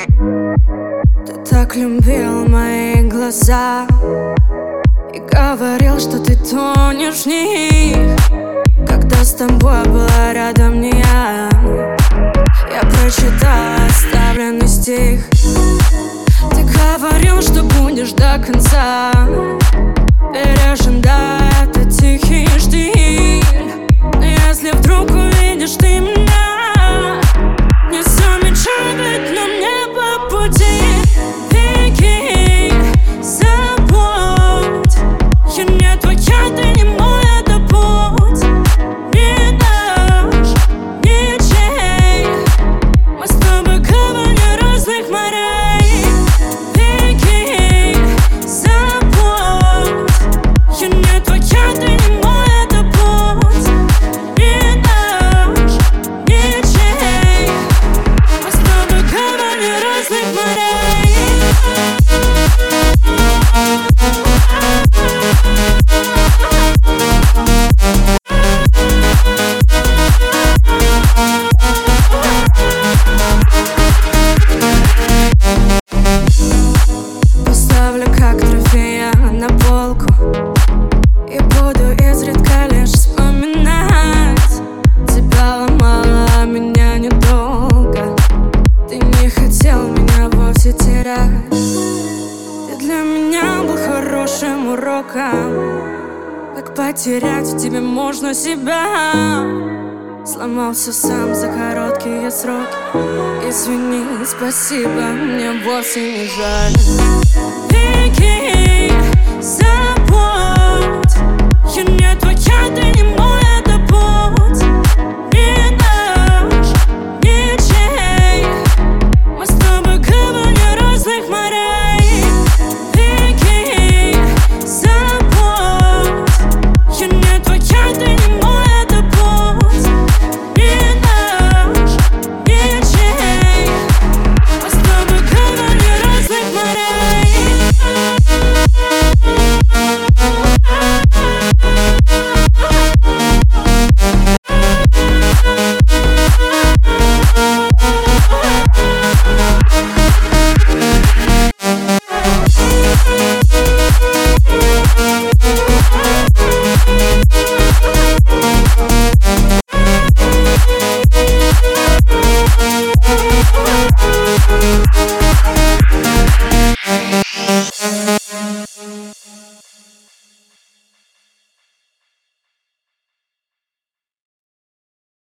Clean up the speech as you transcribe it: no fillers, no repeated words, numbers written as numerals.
Ты так любил мои глаза и говорил, что ты тонешь в них. Когда с тобой была рядом не я прочитала оставленный стих. Ты говорил, что будешь до конца бережен, да, это тихий штиль. Но если вдруг увидишь ты меня, не замечай, но мне по пути. Беги, забудь, я не твоя, ты не мой, это путь не наш, ничей. Мы с тобой кавалеры разных морей. Беги, забудь, я не твоя, ты не мой, это путь не наш, ничей. Мы с тобой кавалеры разных морей. Поставлю как трофея на полку и буду изредка лишь вспоминать. Тебя ломала, а меня недолго. Ты не хотел меня вовсе терять. Ты для меня был хорошим уроком, как потерять в тебе можно себя. Сломался сам за короткие сроки. Извини, спасибо, мне вовсе не жаль. Беги, забудь, я не твоя, ты не мой, это путь не наш, ничей. Мы с тобой кавалеры разных морей. Беги, забудь, я не твоя, ты не мой, это путь не наш, ничей. Мы с тобой кавалеры разных морей.